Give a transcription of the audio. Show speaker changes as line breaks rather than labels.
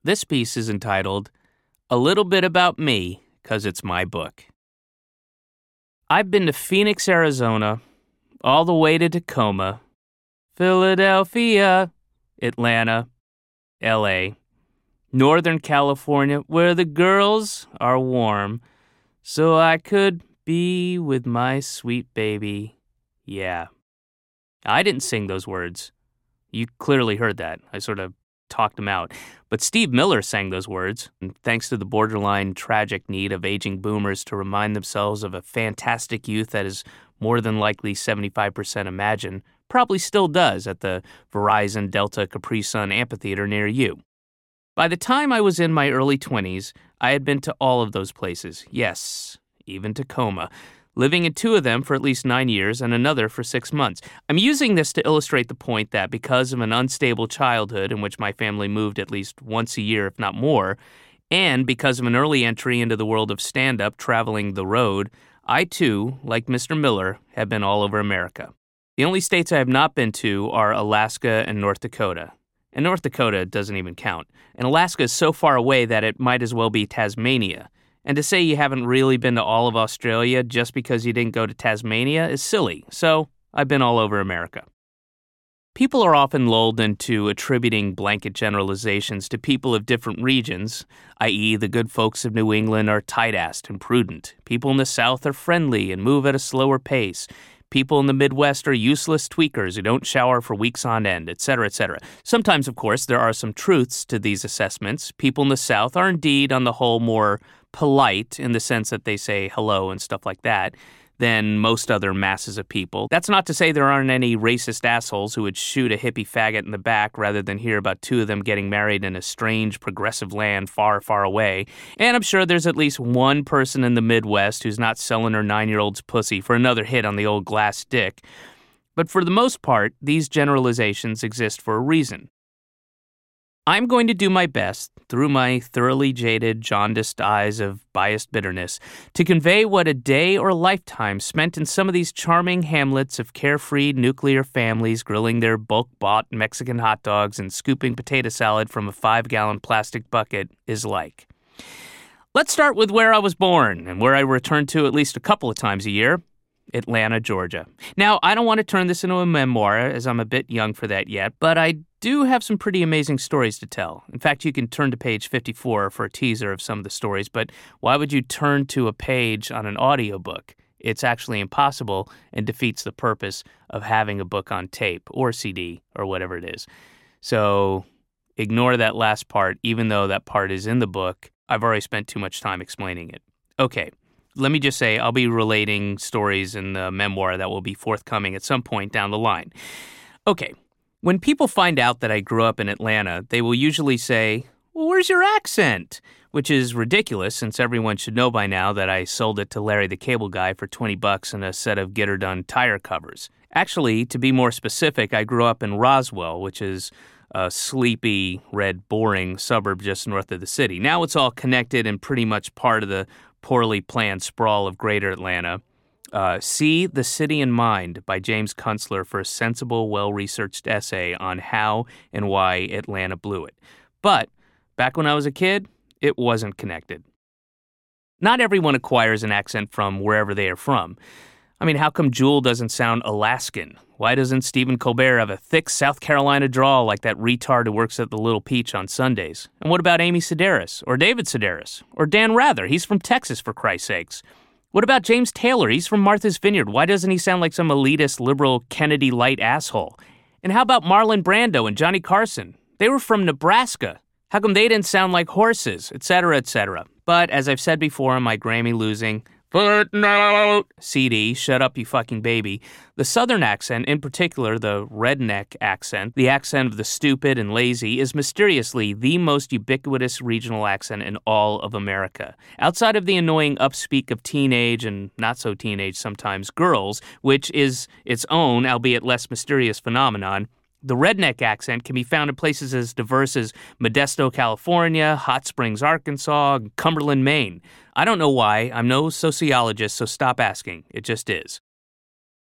This piece is entitled, A Little Bit About Me, 'cause it's my book. I've been to Phoenix, Arizona, all the way to Tacoma, Philadelphia, Atlanta, L.A., Northern California, where the girls are warm, so I could be with my sweet baby. Yeah. I didn't sing those words. You clearly heard that. I sort of talked them out. But Steve Miller sang those words, and thanks to the borderline tragic need of aging boomers to remind themselves of a fantastic youth that is more than likely 75% Imagine, probably still does at the Verizon Delta Capri Sun Amphitheater near you. By the time I was in my early 20s, I had been to all of those places. Yes, even Tacoma, living in 2 of them for at least 9 years and another for 6 months. I'm using this to illustrate the point that because of an unstable childhood in which my family moved at least once a year, if not more, and because of an early entry into the world of stand-up traveling the road, I too, like Mr. Miller, have been all over America. The only states I have not been to are Alaska and North Dakota. And North Dakota doesn't even count. And Alaska is so far away that it might as well be Tasmania. And to say you haven't really been to all of Australia just because you didn't go to Tasmania is silly. So I've been all over America. People are often lulled into attributing blanket generalizations to people of different regions, i.e. the good folks of New England are tight-assed and prudent. People in the South are friendly and move at a slower pace. People in the Midwest are useless tweakers who don't shower for weeks on end, etc., etc. Sometimes, of course, there are some truths to these assessments. People in the South are indeed, on the whole, more polite in the sense that they say hello and stuff like that than most other masses of people. That's not to say there aren't any racist assholes who would shoot a hippie faggot in the back rather than hear about 2 of them getting married in a strange, progressive land far, far away. And I'm sure there's at least one person in the Midwest who's not selling her 9-year-old's pussy for another hit on the old glass dick. But for the most part, these generalizations exist for a reason. I'm going to do my best, through my thoroughly jaded, jaundiced eyes of biased bitterness, to convey what a day or a lifetime spent in some of these charming hamlets of carefree nuclear families grilling their bulk-bought Mexican hot dogs and scooping potato salad from a 5-gallon plastic bucket is like. Let's start with where I was born and where I return to at least a couple of times a year. Atlanta, Georgia. Now, I don't want to turn this into a memoir, as I'm a bit young for that yet, but I do have some pretty amazing stories to tell. In fact, you can turn to page 54 for a teaser of some of the stories, but why would you turn to a page on an audiobook? It's actually impossible and defeats the purpose of having a book on tape or CD or whatever it is. So ignore that last part, even though that part is in the book. I've already spent too much time explaining it. Okay. Let me just say, I'll be relating stories in the memoir that will be forthcoming at some point down the line. Okay, when people find out that I grew up in Atlanta, they will usually say, well, where's your accent? Which is ridiculous, since everyone should know by now that I sold it to Larry the Cable Guy for $20 and a set of get-her-done tire covers. Actually, to be more specific, I grew up in Roswell, which is a sleepy, red, boring suburb just north of the city. Now it's all connected and pretty much part of the poorly planned sprawl of Greater Atlanta. See The City in Mind by James Kunstler for a sensible, well-researched essay on how and why Atlanta blew it. But back when I was a kid, it wasn't connected. Not everyone acquires an accent from wherever they are from. I mean, how come Jewel doesn't sound Alaskan? Why doesn't Stephen Colbert have a thick South Carolina drawl like that retard who works at the Little Peach on Sundays? And what about Amy Sedaris? Or David Sedaris? Or Dan Rather? He's from Texas, for Christ's sakes. What about James Taylor? He's from Martha's Vineyard. Why doesn't he sound like some elitist, liberal, Kennedy-light asshole? And how about Marlon Brando and Johnny Carson? They were from Nebraska. How come they didn't sound like horses? Etc., etc. But as I've said before on my Grammy-losing Footnote CD, Shut Up You Fucking Baby, the Southern accent, in particular the redneck accent, the accent of the stupid and lazy, is mysteriously the most ubiquitous regional accent in all of America. Outside of the annoying upspeak of teenage and not-so-teenage sometimes girls, which is its own, albeit less mysterious phenomenon, the redneck accent can be found in places as diverse as Modesto, California, Hot Springs, Arkansas, and Cumberland, Maine. I don't know why. I'm no sociologist, so stop asking. It just is.